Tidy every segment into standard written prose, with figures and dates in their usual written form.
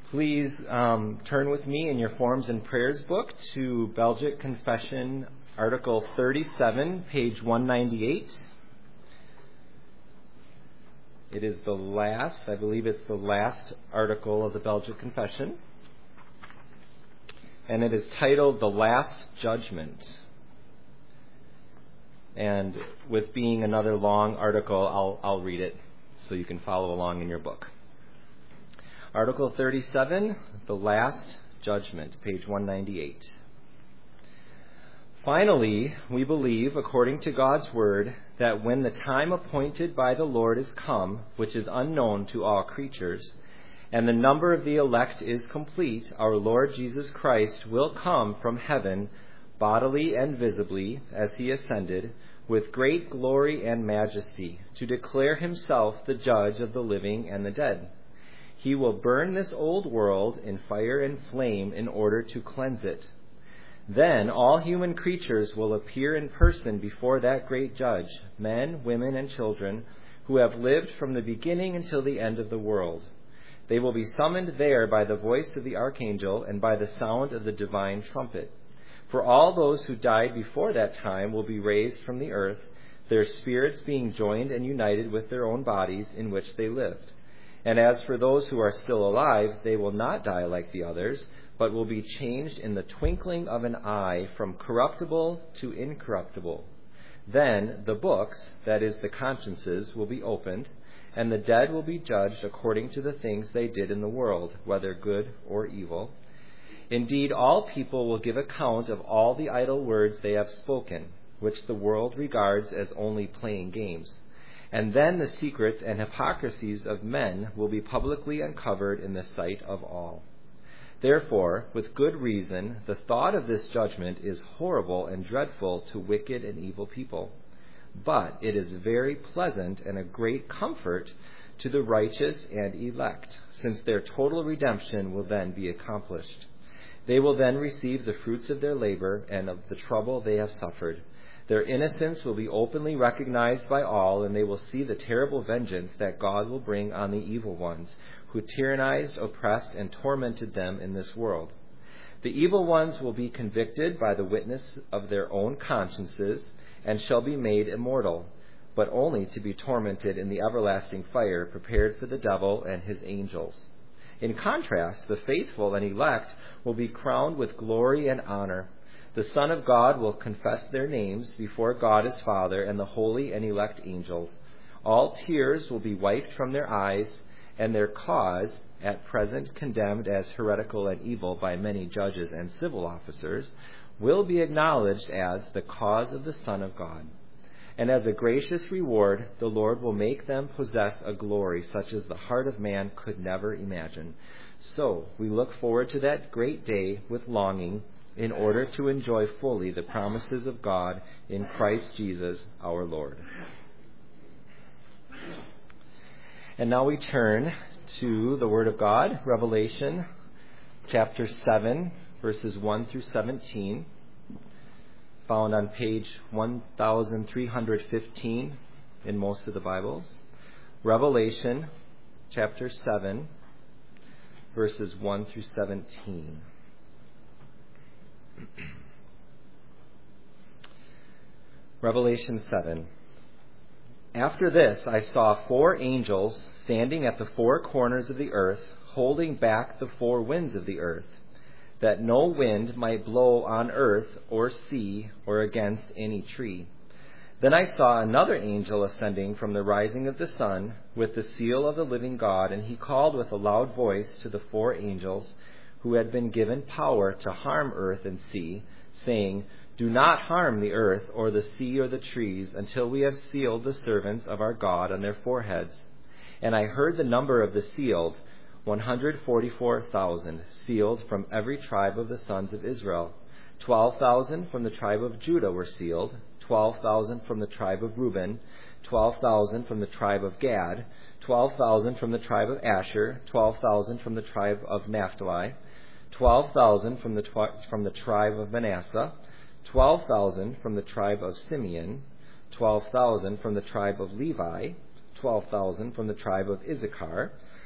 Please turn with me in your Forms and Prayers book to Belgic Confession, Article 37, page 198. It is I believe it's the last article of the Belgic Confession. And it is titled The Last Judgment. And with being another long article, I'll read it so you can follow along in your book. Article 37, The Last Judgment, page 198. Finally, we believe, according to God's word, that when the time appointed by the Lord is come, which is unknown to all creatures, and the number of the elect is complete, our Lord Jesus Christ will come from heaven, bodily and visibly, as he ascended, with great glory and majesty, to declare himself the judge of the living and the dead. He will burn this old world in fire and flame in order to cleanse it. Then all human creatures will appear in person before that great judge, men, women, and children, who have lived from the beginning until the end of the world. They will be summoned there by the voice of the archangel and by the sound of the divine trumpet. For all those who died before that time will be raised from the earth, their spirits being joined and united with their own bodies in which they lived. And as for those who are still alive, they will not die like the others, but will be changed in the twinkling of an eye from corruptible to incorruptible. Then the books, that is the consciences, will be opened, and the dead will be judged according to the things they did in the world, whether good or evil. Indeed, all people will give account of all the idle words they have spoken, which the world regards as only playing games. And then the secrets and hypocrisies of men will be publicly uncovered in the sight of all. Therefore, with good reason, the thought of this judgment is horrible and dreadful to wicked and evil people. But it is very pleasant and a great comfort to the righteous and elect, since their total redemption will then be accomplished. They will then receive the fruits of their labor and of the trouble they have suffered. Their innocence will be openly recognized by all, and they will see the terrible vengeance that God will bring on the evil ones, who tyrannized, oppressed, and tormented them in this world. The evil ones will be convicted by the witness of their own consciences, and shall be made immortal, but only to be tormented in the everlasting fire prepared for the devil and his angels. In contrast, the faithful and elect will be crowned with glory and honor. The Son of God will confess their names before God his Father and the holy and elect angels. All tears will be wiped from their eyes, and their cause, at present condemned as heretical and evil by many judges and civil officers, will be acknowledged as the cause of the Son of God. And as a gracious reward, the Lord will make them possess a glory such as the heart of man could never imagine. So we look forward to that great day with longing, in order to enjoy fully the promises of God in Christ Jesus our Lord. And now we turn to the Word of God, Revelation chapter 7, verses 1 through 17, found on page 1315 in most of the Bibles. Revelation chapter 7, verses 1 through 17. Revelation 7. After this I saw 4 angels standing at the 4 corners of the earth, holding back the 4 winds of the earth, that no wind might blow on earth or sea or against any tree. Then I saw another angel ascending from the rising of the sun with the seal of the living God, and he called with a loud voice to the 4 angels who had been given power to harm earth and sea, saying, Do not harm the earth or the sea or the trees until we have sealed the servants of our God on their foreheads. And I heard the number of the sealed, 144,000, sealed from every tribe of the sons of Israel. 12,000 from the tribe of Judah were sealed, 12,000 from the tribe of Reuben, 12,000 from the tribe of Gad, 12,000 from the tribe of Asher, 12,000 from the tribe of Naphtali, 12,000 from the tribe of Manasseh, 12,000 from the tribe of Simeon, 12,000 from the tribe of Levi, 12,000 from the tribe of Issachar,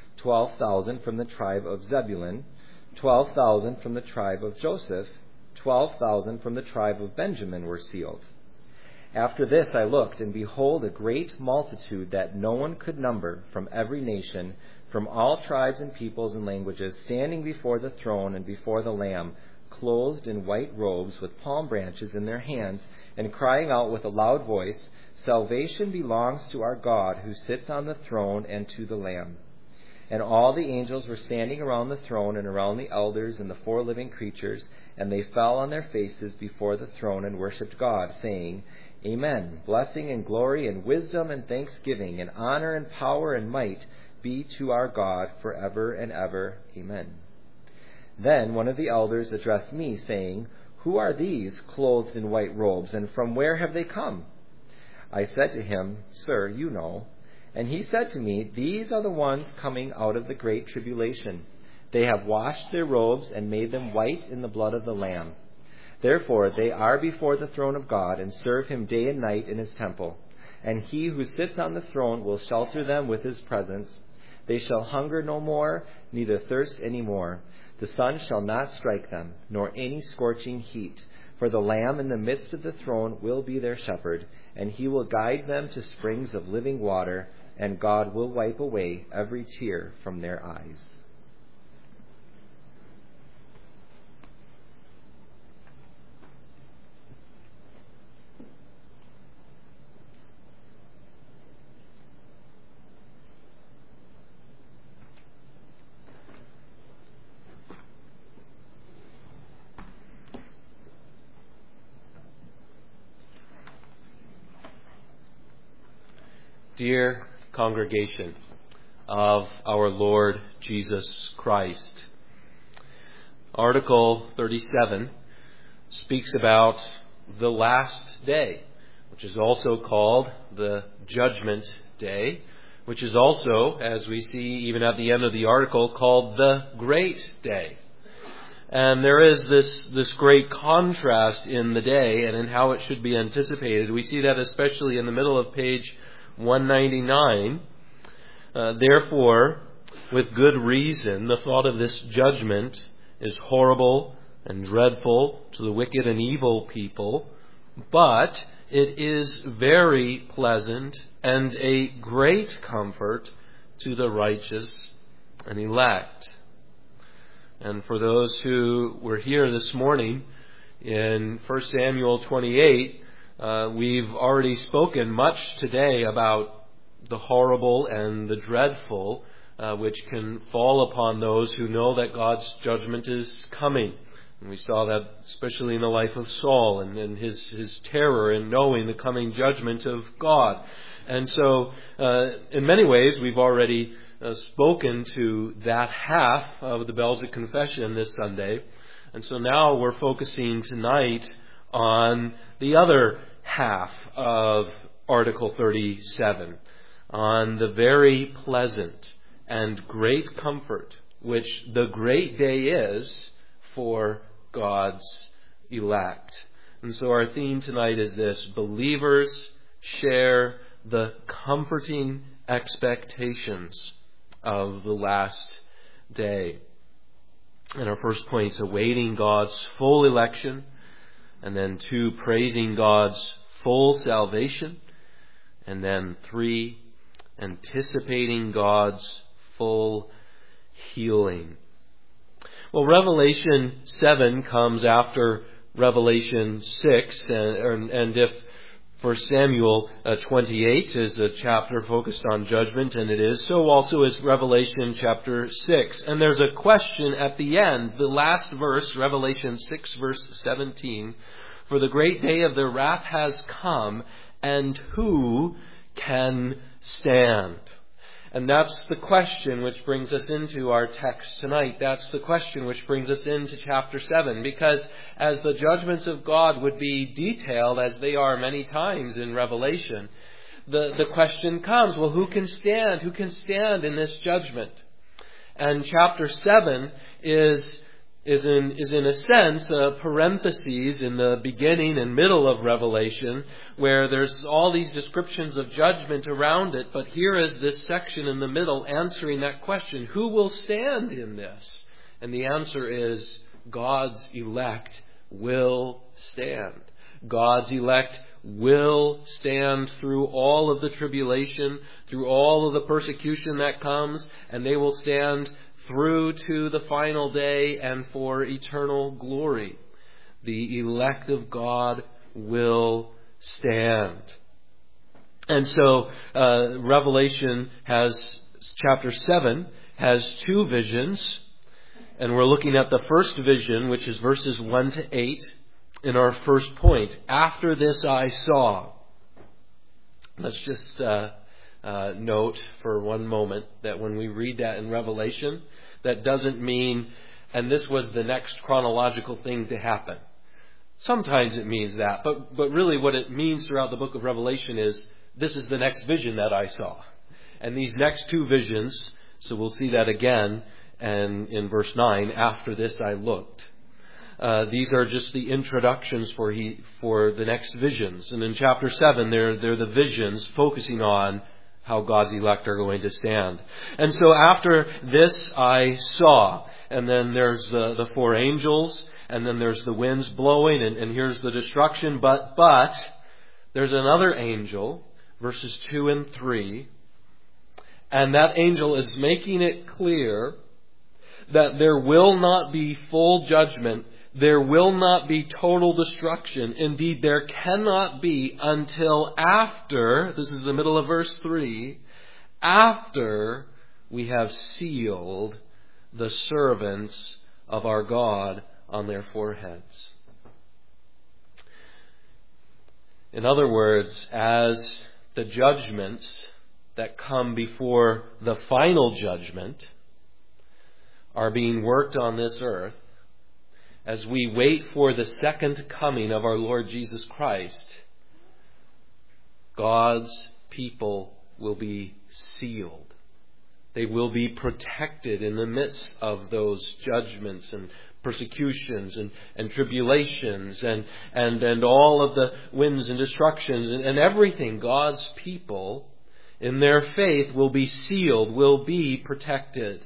12,000 from the tribe of Zebulun, 12,000 from the tribe of Joseph, 12,000 from the tribe of Benjamin were sealed. After this I looked, and behold, a great multitude that no one could number, from every nation, from all tribes and peoples and languages, standing before the throne and before the Lamb, clothed in white robes, with palm branches in their hands, and crying out with a loud voice, "Salvation belongs to our God, who sits on the throne, and to the Lamb." And all the angels were standing around the throne and around the elders and the 4 living creatures, and they fell on their faces before the throne and worshipped God, saying, "Amen. Blessing and glory and wisdom and thanksgiving and honor and power and might be to our God forever and ever. Amen." Then one of the elders addressed me, saying, "Who are these clothed in white robes, and from where have they come?" I said to him, "Sir, you know." And he said to me, "These are the ones coming out of the great tribulation. They have washed their robes and made them white in the blood of the Lamb. Therefore they are before the throne of God and serve him day and night in his temple. And he who sits on the throne will shelter them with his presence. They shall hunger no more, neither thirst any more. The sun shall not strike them, nor any scorching heat. For the Lamb in the midst of the throne will be their shepherd, and he will guide them to springs of living water, and God will wipe away every tear from their eyes." Dear congregation of our Lord Jesus Christ, Article 37 speaks about the last day, which is also called the Judgment Day, which is also, as we see even at the end of the article, called the Great Day. And there is this great contrast in the day and in how it should be anticipated. We see that especially in the middle of page 199. Therefore, with good reason, the thought of this judgment is horrible and dreadful to the wicked and evil people, but it is very pleasant and a great comfort to the righteous and elect. And for those who were here this morning in 1 Samuel 28, we've already spoken much today about the horrible and the dreadful which can fall upon those who know that God's judgment is coming. And we saw that especially in the life of Saul and his terror in knowing the coming judgment of God. And so in many ways we've already spoken to that half of the Belgic Confession this Sunday. And so now we're focusing tonight on the other half of Article 37, on the very pleasant and great comfort which the great day is for God's elect. And so our theme tonight is this: believers share the comforting expectations of the last day. And our first point is awaiting God's full election, and then 2, praising God's full salvation, and then 3, anticipating God's full healing. Well, Revelation 7 comes after Revelation 6, and if 1 Samuel 28 is a chapter focused on judgment, and it is, so also is Revelation chapter 6. And there's a question at the end, the last verse, Revelation 6 verse 17, "For the great day of their wrath has come, and who can stand?" And that's the question which brings us into our text tonight. That's the question which brings us into chapter 7. Because as the judgments of God would be detailed, as they are many times in Revelation, the question comes, well, who can stand? Who can stand in this judgment? And chapter 7 is is in a sense a parenthesis in the beginning and middle of Revelation, where there's all these descriptions of judgment around it, but here is this section in the middle answering that question: who will stand in this? And the answer is God's elect will stand. God's elect will stand through all of the tribulation, through all of the persecution that comes, and they will stand through to the final day and for eternal glory. The elect of God will stand. And so Revelation chapter 7 has two visions, and we're looking at the first vision, which is verses 1 to 8, in our first point. After this I saw. Let's just note for one moment that when we read that in Revelation, that doesn't mean, and this was the next chronological thing to happen. Sometimes it means that, but really what it means throughout the book of Revelation is, this is the next vision that I saw. And these next two visions, so we'll see that again, and in verse 9, after this I looked. These are just the introductions for the next visions. And in chapter 7, they're the visions focusing on how God's elect are going to stand. And so after this I saw, and then there's the four angels, and then there's the winds blowing, and here's the destruction. But there's another angel, verses 2 and 3, and that angel is making it clear that there will not be full judgment. There will not be total destruction. Indeed, there cannot be until after, this is the middle of verse 3, after we have sealed the servants of our God on their foreheads. In other words, as the judgments that come before the final judgment are being worked on this earth, as we wait for the second coming of our Lord Jesus Christ, God's people will be sealed. They will be protected in the midst of those judgments and persecutions and tribulations and all of the winds and destructions and everything. God's people, in their faith, will be sealed, will be protected.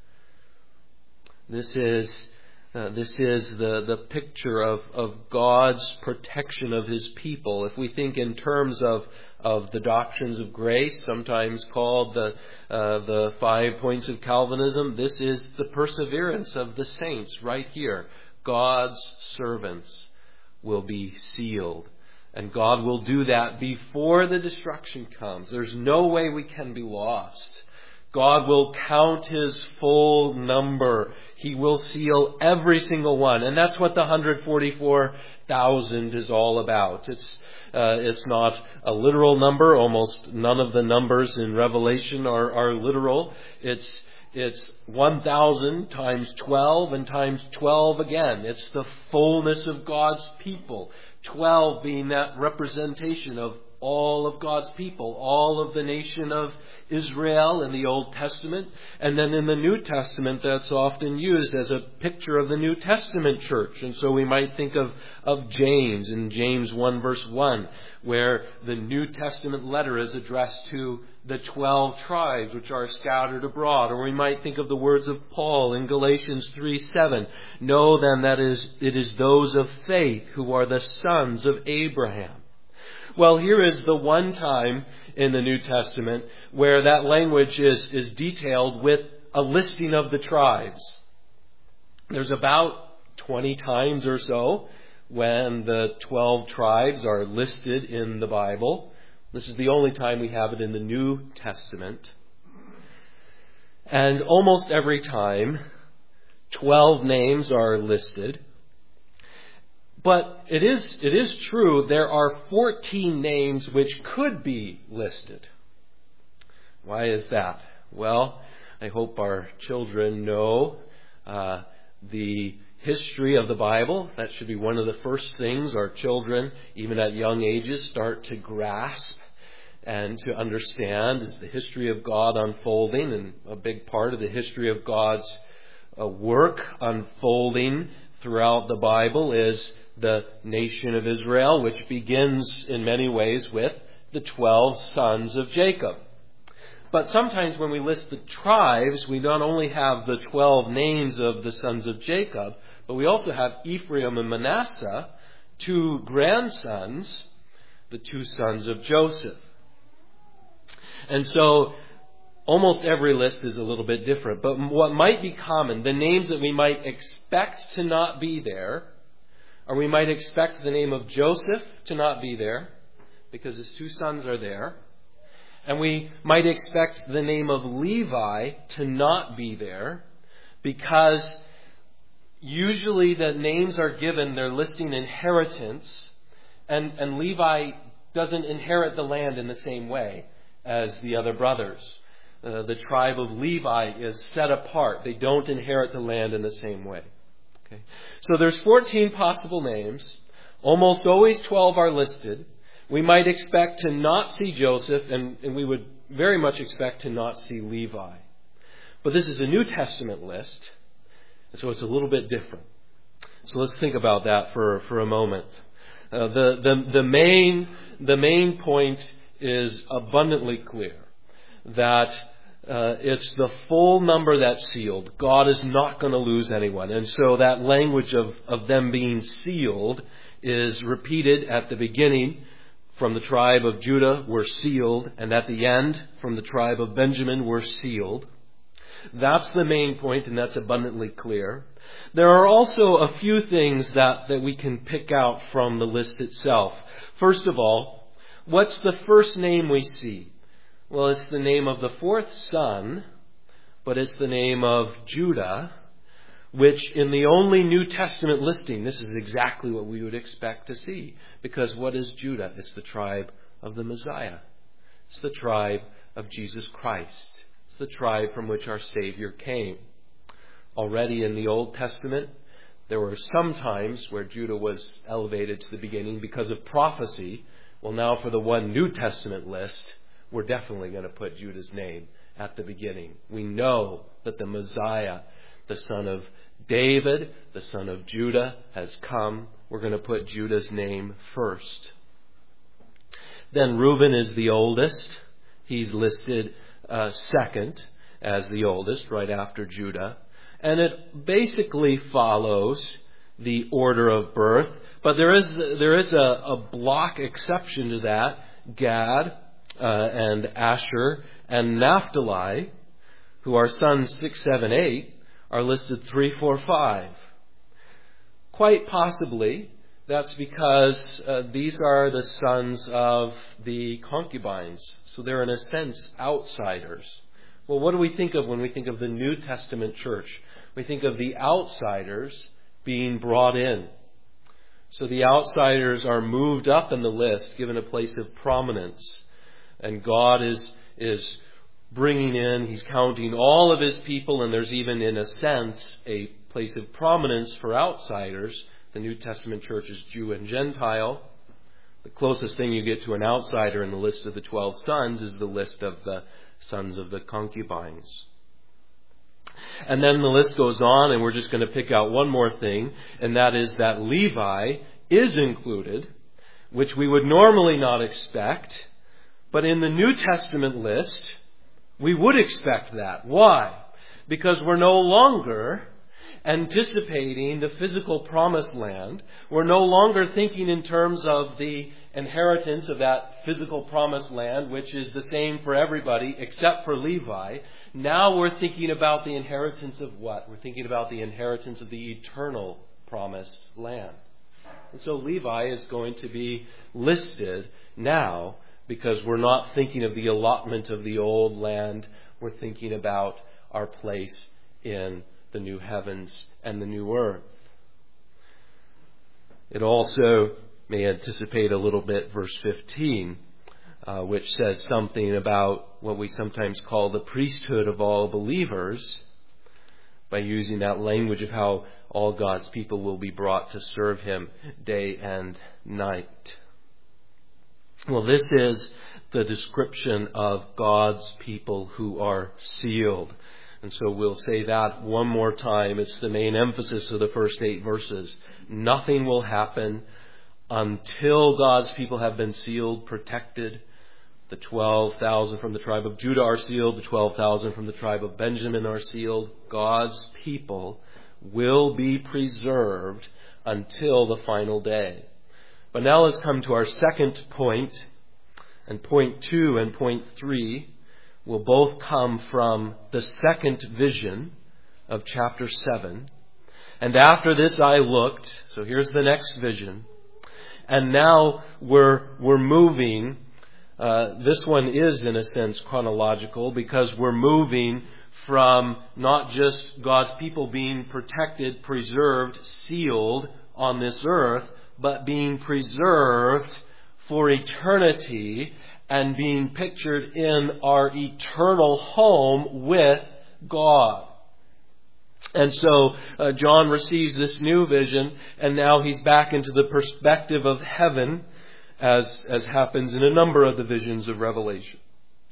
This is the picture of God's protection of His people. If we think in terms of the doctrines of grace, sometimes called the 5 points of Calvinism, this is the perseverance of the saints right here. God's servants will be sealed. And God will do that before the destruction comes. There's no way we can be lost. God will count His full number. He will seal every single one. And that's what the 144,000 is all about. It's not a literal number. Almost none of the numbers in Revelation are literal. It's 1,000 times 12 and times 12 again. It's the fullness of God's people. 12 being that representation of all of God's people, all of the nation of Israel in the Old Testament. And then in the New Testament, that's often used as a picture of the New Testament church. And so we might think of James in James 1 verse 1, where the New Testament letter is addressed to the 12 tribes which are scattered abroad. Or we might think of the words of Paul in Galatians 3:7. Know then that it is those of faith who are the sons of Abraham. Well, here is the one time in the New Testament where that language is detailed with a listing of the tribes. There's about 20 times or so when the 12 tribes are listed in the Bible. This is the only time we have it in the New Testament. And almost every time, 12 names are listed. But it is true, there are 14 names which could be listed. Why is that? Well, I hope our children know the history of the Bible. That should be one of the first things our children, even at young ages, start to grasp and to understand, is the history of God unfolding. And a big part of the history of God's work unfolding throughout the Bible is the nation of Israel, which begins in many ways with the 12 sons of Jacob. But sometimes when we list the tribes, we not only have the 12 names of the sons of Jacob, but we also have Ephraim and Manasseh, two grandsons, the two sons of Joseph. And so almost every list is a little bit different. But what might be common, the names that we might expect to not be there, or we might expect the name of Joseph to not be there, because his two sons are there. And we might expect the name of Levi to not be there, because usually the names are given, they're listing inheritance, and Levi doesn't inherit the land in the same way as the other brothers. The tribe of Levi is set apart. They don't inherit the land in the same way. Okay. So there's 14 possible names. Almost always 12 are listed. We might expect to not see Joseph, and we would very much expect to not see Levi. But this is a New Testament list, and so it's a little bit different. So let's think about that for a moment. The main point is abundantly clear, that it's the full number that's sealed. God is not going to lose anyone. And so that language of them being sealed is repeated at the beginning. From the tribe of Judah were sealed, and at the end, from the tribe of Benjamin were sealed. That's the main point, and that's abundantly clear. There are also a few things that we can pick out from the list itself. First of all, what's the first name we see? Well, it's the name of the fourth son, but it's the name of Judah, which in the only New Testament listing, this is exactly what we would expect to see. Because what is Judah? It's the tribe of the Messiah. It's the tribe of Jesus Christ. It's the tribe from which our Savior came. Already in the Old Testament, there were some times where Judah was elevated to the beginning because of prophecy. Well, now for the one New Testament list, we're definitely going to put Judah's name at the beginning. We know that the Messiah, the son of David, the son of Judah, has come. We're going to put Judah's name first. Then Reuben is the oldest. He's listed second as the oldest, right after Judah. And it basically follows the order of birth. But there is a block exception to that. Gad and Asher and Naphtali, who are sons 6, 7, 8, are listed 3, 4, 5. Quite possibly, that's because these are the sons of the concubines. So they're, in a sense, outsiders. Well, what do we think of when we think of the New Testament church? We think of the outsiders being brought in. So the outsiders are moved up in the list, given a place of prominence. And God is bringing in, He's counting all of His people, and there's even, in a sense, a place of prominence for outsiders. The New Testament church is Jew and Gentile. The closest thing you get to an outsider in the list of the 12 sons is the list of the sons of the concubines. And then the list goes on, and we're just going to pick out one more thing, and that is that Levi is included, which we would normally not expect. But in the New Testament list, we would expect that. Why? Because we're no longer anticipating the physical promised land. We're no longer thinking in terms of the inheritance of that physical promised land, which is the same for everybody except for Levi. Now we're thinking about the inheritance of what? We're thinking about the inheritance of the eternal promised land. And so Levi is going to be listed now, because we're not thinking of the allotment of the old land. We're thinking about our place in the new heavens and the new earth. It also may anticipate a little bit verse 15, which says something about what we sometimes call the priesthood of all believers, by using that language of how all God's people will be brought to serve Him day and night. Well, this is the description of God's people who are sealed. And so we'll say that one more time. It's the main emphasis of the first 8 verses. Nothing will happen until God's people have been sealed, protected. The 12,000 from the tribe of Judah are sealed. The 12,000 from the tribe of Benjamin are sealed. God's people will be preserved until the final day. But now let's come to our second point. And point 2 and point 3 will both come from the second vision of chapter 7. And after this I looked. So here's the next vision. And now we're moving. This one is in a sense chronological, because we're moving from not just God's people being protected, preserved, sealed on this earth, but being preserved for eternity and being pictured in our eternal home with God. And so John receives this new vision, and now he's back into the perspective of heaven, as happens in a number of the visions of Revelation.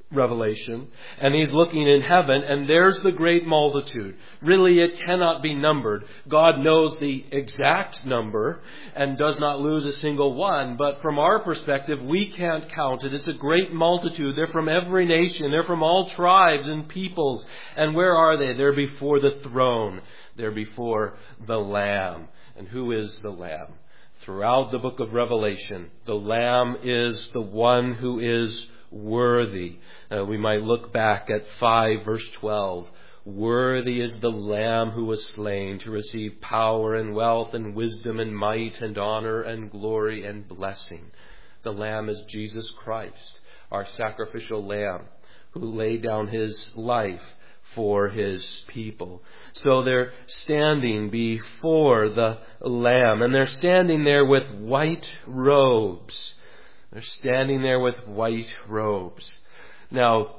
And he's looking in heaven, and there's the great multitude. Really, it cannot be numbered. God knows the exact number and does not lose a single one. But from our perspective, we can't count it. It's a great multitude. They're from every nation. They're from all tribes and peoples. And where are they? They're before the throne. They're before the Lamb. And who is the Lamb? Throughout the book of Revelation, the Lamb is the one who is worthy. We might look back at 5 verse 12. Worthy is the Lamb who was slain to receive power and wealth and wisdom and might and honor and glory and blessing. The Lamb is Jesus Christ, our sacrificial Lamb, who laid down his life for his people. So they're standing before the Lamb, and they're standing there with white robes. They're standing there with white robes. Now,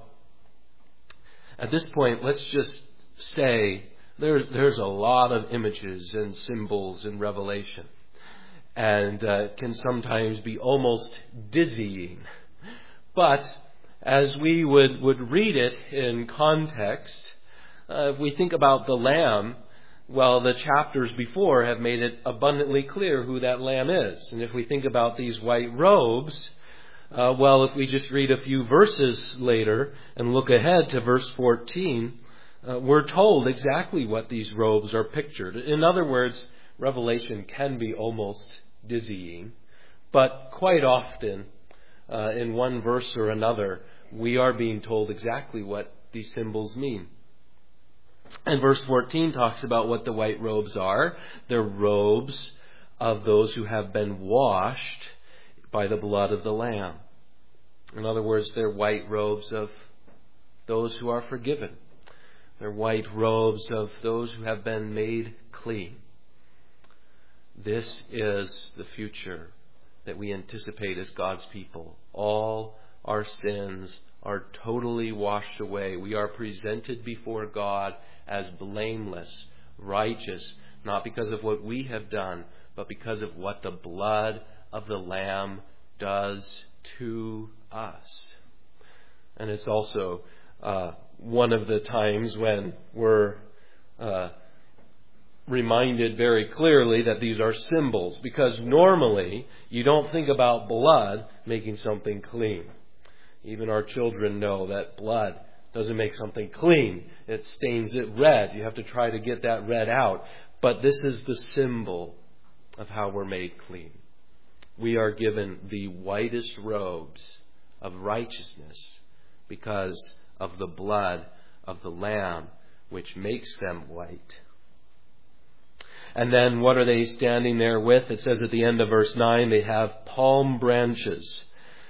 at this point, let's just say there's a lot of images and symbols in Revelation, and it can sometimes be almost dizzying. But as we would read it in context, if we think about the Lamb, well, the chapters before have made it abundantly clear who that Lamb is. And if we think about these white robes, well, if we just read a few verses later and look ahead to verse 14, we're told exactly what these robes are pictured. In other words, Revelation can be almost dizzying, but quite often, in one verse or another, we are being told exactly what these symbols mean. And verse 14 talks about what the white robes are. They're robes of those who have been washed by the blood of the Lamb. In other words, they're white robes of those who are forgiven. They're white robes of those who have been made clean. This is the future that we anticipate as God's people. All our sins are totally washed away. We are presented before God as blameless, righteous, not because of what we have done, but because of what the blood of the Lamb does to us. And it's also one of the times when we're reminded very clearly that these are symbols, because normally you don't think about blood making something clean. Even our children know that blood doesn't make something clean. It stains it red. You have to try to get that red out. But this is the symbol of how we're made clean. We are given the whitest robes of righteousness because of the blood of the Lamb, which makes them white. And then what are they standing there with? It says at the end of verse 9, they have palm branches.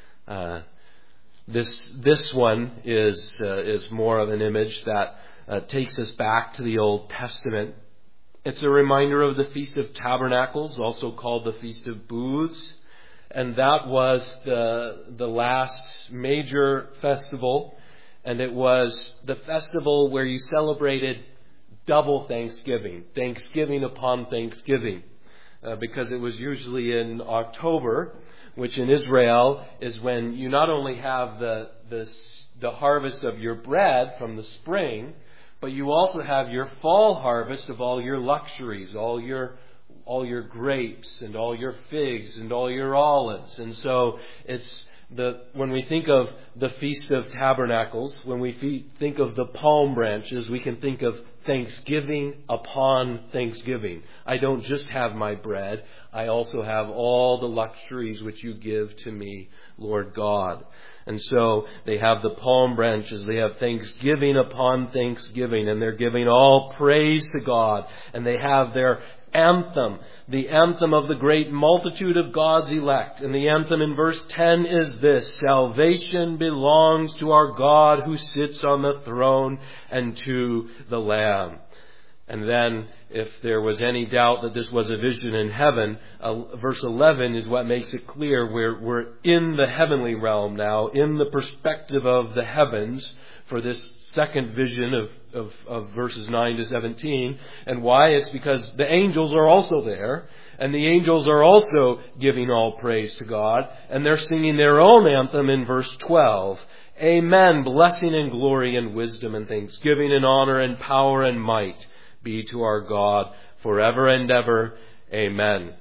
This one is more of an image that takes us back to the Old Testament. It's a reminder of the Feast of Tabernacles, also called the Feast of Booths. And that was the last major festival. And it was the festival where you celebrated double Thanksgiving, Thanksgiving upon Thanksgiving, because it was usually in October, which in Israel is when you not only have the harvest of your bread from the spring, but you also have your fall harvest of all your luxuries, all your grapes and all your figs and all your olives. And so when we think of the Feast of Tabernacles, when we think of the palm branches, we can think of Thanksgiving upon Thanksgiving. I don't just have my bread, I also have all the luxuries which you give to me, Lord God. And so they have the palm branches, they have Thanksgiving upon Thanksgiving, and they're giving all praise to God, and they have their anthem, the anthem of the great multitude of God's elect. And the anthem in verse 10 is this: salvation belongs to our God who sits on the throne and to the Lamb. And then, if there was any doubt that this was a vision in heaven, verse 11 is what makes it clear. We're in the heavenly realm now, in the perspective of the heavens, for this second vision of verses 9 to 17. And why? It's because the angels are also there, and the angels are also giving all praise to God, and they're singing their own anthem in verse 12. Amen, blessing and glory and wisdom and thanksgiving and honor and power and might be to our God forever and ever. Amen.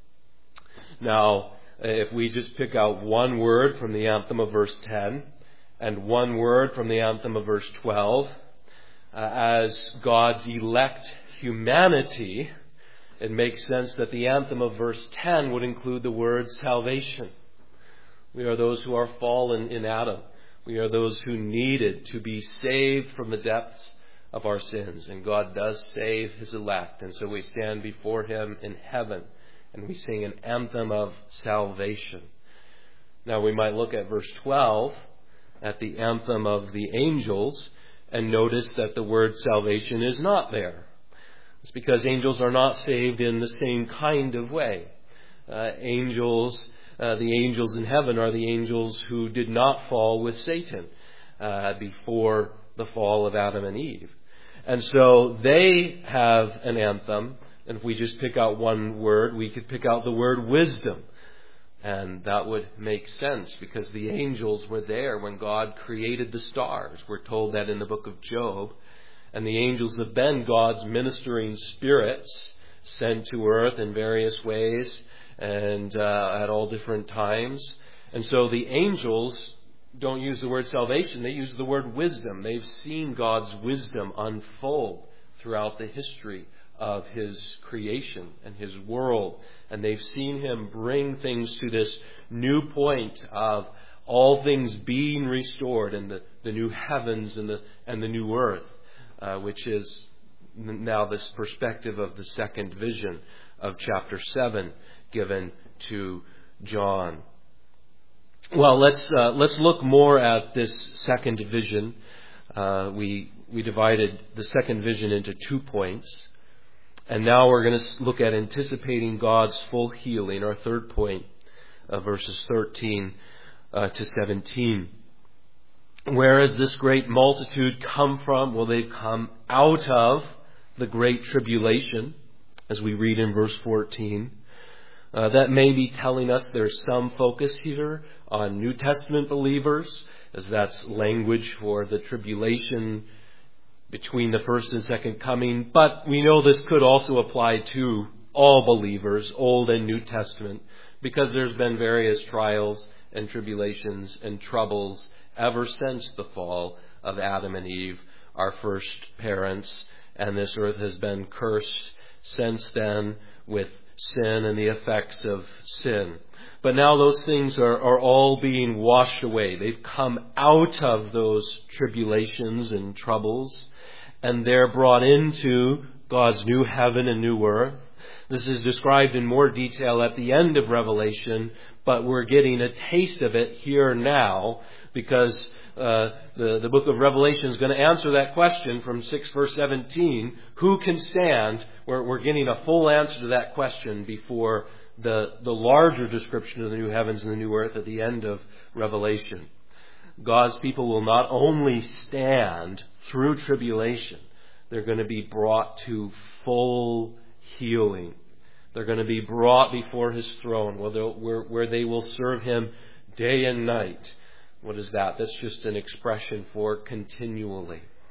Now, if we just pick out one word from the anthem of verse 10 and one word from the anthem of verse 12, as God's elect humanity, it makes sense that the anthem of verse 10 would include the word salvation. We are those who are fallen in Adam. We are those who needed to be saved from the depths of our sins. And God does save His elect. And so we stand before Him in heaven and we sing an anthem of salvation. Now we might look at verse 12, at the anthem of the angels, and notice that the word salvation is not there. It's because angels are not saved in the same kind of way. The angels in heaven are the angels who did not fall with Satan before the fall of Adam and Eve. And so they have an anthem. And if we just pick out one word, we could pick out the word wisdom. And that would make sense because the angels were there when God created the stars. We're told that in the book of Job. And the angels have been God's ministering spirits sent to earth in various ways and at all different times. And so the angels don't use the word salvation, they use the word wisdom. They've seen God's wisdom unfold throughout the history of His creation and His world. And they've seen Him bring things to this new point of all things being restored and the new heavens and the new earth, which is now this perspective of the second vision of chapter 7 given to John. Well, let's look more at this second vision. We divided the second vision into 2 points. And now we're going to look at anticipating God's full healing, our third point, verses 13 to 17. Where has this great multitude come from? Well, they've come out of the great tribulation, as we read in verse 14. That may be telling us there's some focus here on New Testament believers, as that's language for the tribulation between the first and second coming. But we know this could also apply to all believers, Old and New Testament, because there's been various trials and tribulations and troubles ever since the fall of Adam and Eve, our first parents. And this earth has been cursed since then with sin and the effects of sin. But now those things are all being washed away. They've come out of those tribulations and troubles, and they're brought into God's new heaven and new earth. This is described in more detail at the end of Revelation, but we're getting a taste of it here now because the book of Revelation is going to answer that question from 6 verse 17. Who can stand? We're getting a full answer to that question before the larger description of the new heavens and the new earth at the end of Revelation. God's people will not only stand through tribulation, they're going to be brought to full healing. They're going to be brought before His throne where they will serve Him day and night. What is that? That's just an expression for continually.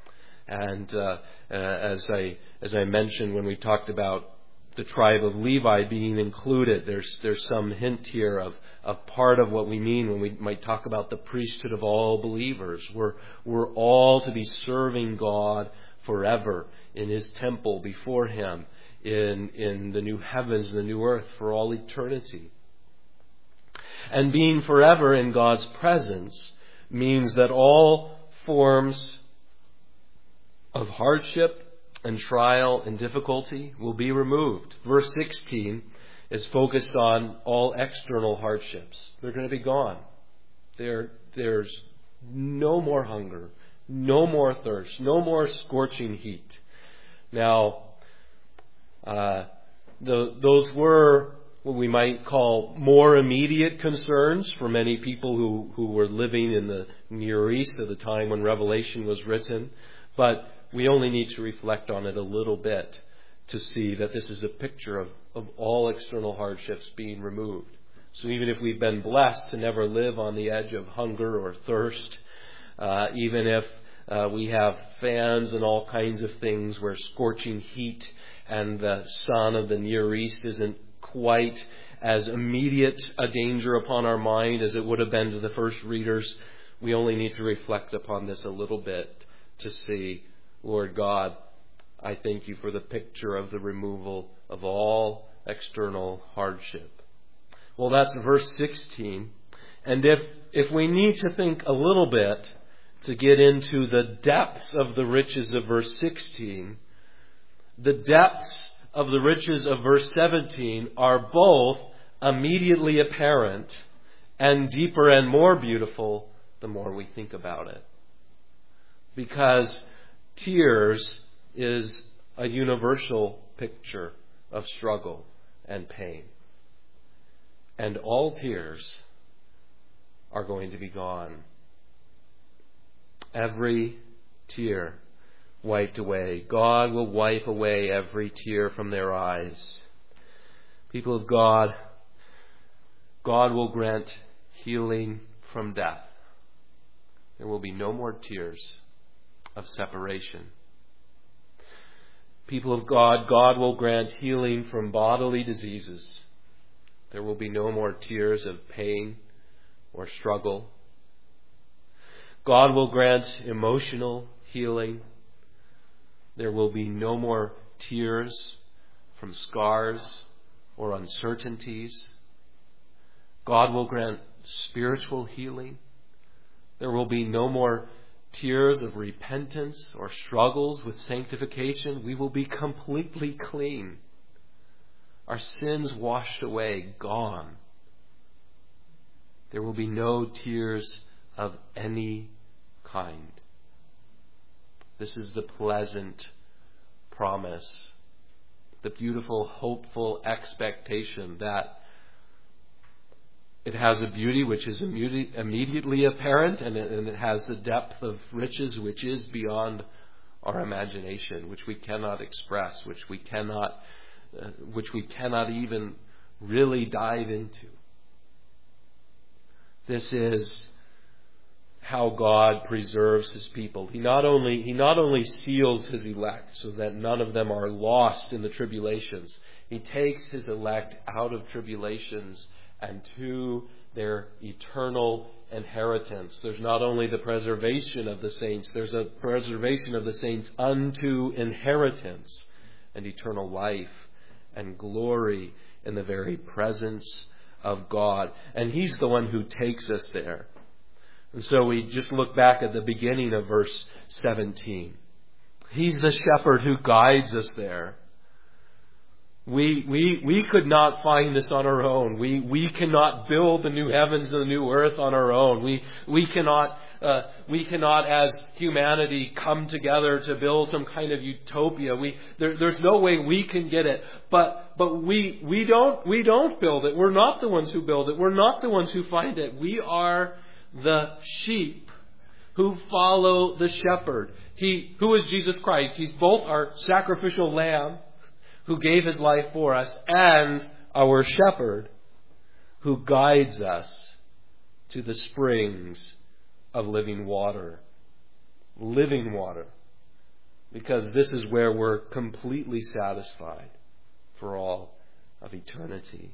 And as I mentioned when we talked about the tribe of Levi being included, there's some hint here of part of what we mean when we might talk about the priesthood of all believers. We're all to be serving God forever in His temple before Him, in the new heavens and the new earth for all eternity. And being forever in God's presence means that all forms of hardship and trial and difficulty will be removed. Verse 16 is focused on all external hardships. They're going to be gone. There's no more hunger, no more thirst, no more scorching heat. Now, those were what we might call more immediate concerns for many people who were living in the Near East at the time when Revelation was written. But we only need to reflect on it a little bit to see that this is a picture of all external hardships being removed. So even if we've been blessed to never live on the edge of hunger or thirst, even if we have fans and all kinds of things where scorching heat and the sun of the Near East isn't quite as immediate a danger upon our mind as it would have been to the first readers, we only need to reflect upon this a little bit to see, Lord God, I thank you for the picture of the removal of all external hardship. Well, that's verse 16. And if we need to think a little bit to get into the depths of the riches of verse 16, the depths of the riches of verse 17 are both immediately apparent and deeper and more beautiful the more we think about it. Because tears is a universal picture of struggle and pain. And all tears are going to be gone. Every tear wiped away. God will wipe away every tear from their eyes. People of God, God will grant healing from death. There will be no more tears of separation. People of God, God will grant healing from bodily diseases. There will be no more tears of pain or struggle. God will grant emotional healing. There will be no more tears from scars or uncertainties. God will grant spiritual healing. There will be no more tears of repentance or struggles with sanctification. We will be completely clean. Our sins washed away, gone. There will be no tears of any kind. This is the pleasant promise, the beautiful, hopeful expectation that it has a beauty which is immediately apparent, and it has a depth of riches which is beyond our imagination, which we cannot express, which we cannot even really dive into. This is how God preserves His people. He not only seals His elect so that none of them are lost in the tribulations. He takes His elect out of tribulations and to their eternal inheritance. There's not only the preservation of the saints, there's a preservation of the saints unto inheritance and eternal life and glory in the very presence of God. And He's the one who takes us there. And so we just look back at the beginning of verse 17. He's the shepherd who guides us there. We could not find this on our own. We cannot build the new heavens and the new earth on our own. We cannot as humanity come together to build some kind of utopia. There's no way we can get it. But we don't build it. We're not the ones who build it. We're not the ones who find it. We are the sheep who follow the shepherd. Who is Jesus Christ? He's both our sacrificial lamb who gave His life for us, and our shepherd who guides us to the springs of living water. Living water. because this is where we're completely satisfied for all of eternity.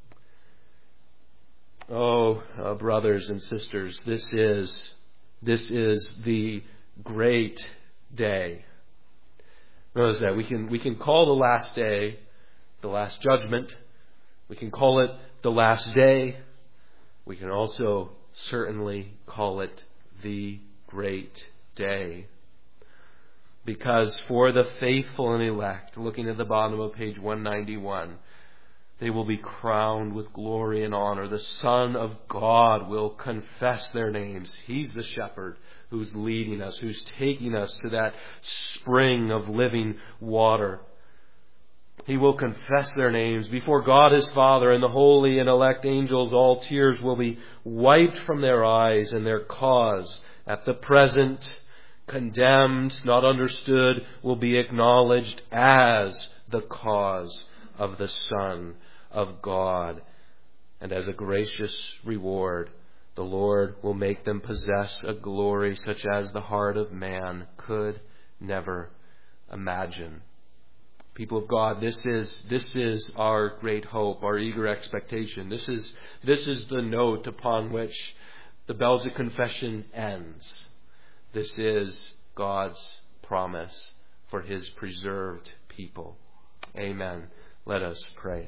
Oh, brothers and sisters, this is the great day. Notice that we can call the last day the last judgment. We can call it the last day. We can also certainly call it the great day. Because for the faithful and elect, looking at the bottom of page 191, they will be crowned with glory and honor. The Son of God will confess their names. He's the shepherd who's leading us, who's taking us to that spring of living water. He will confess their names before God his Father and the holy and elect angels. All tears will be wiped from their eyes, and their cause at the present, condemned, not understood, will be acknowledged as the cause of the Son of God. And as a gracious reward, the Lord will make them possess a glory such as the heart of man could never imagine. People of God, this is our great hope, our eager expectation. This is the note upon which the Belgic Confession ends. This is God's promise for his preserved people. Amen. Let us pray.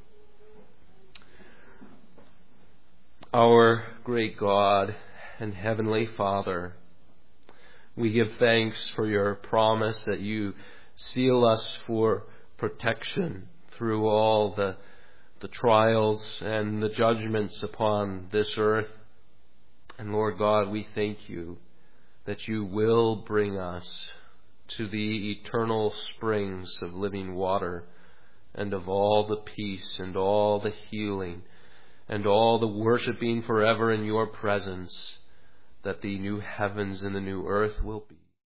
Our great God and Heavenly Father, we give thanks for your promise that you seal us for protection through all the trials and the judgments upon this earth. And Lord God, we thank you that you will bring us to the eternal springs of living water, and of all the peace and all the healing and all the worshiping forever in your presence, that the new heavens and the new earth will be.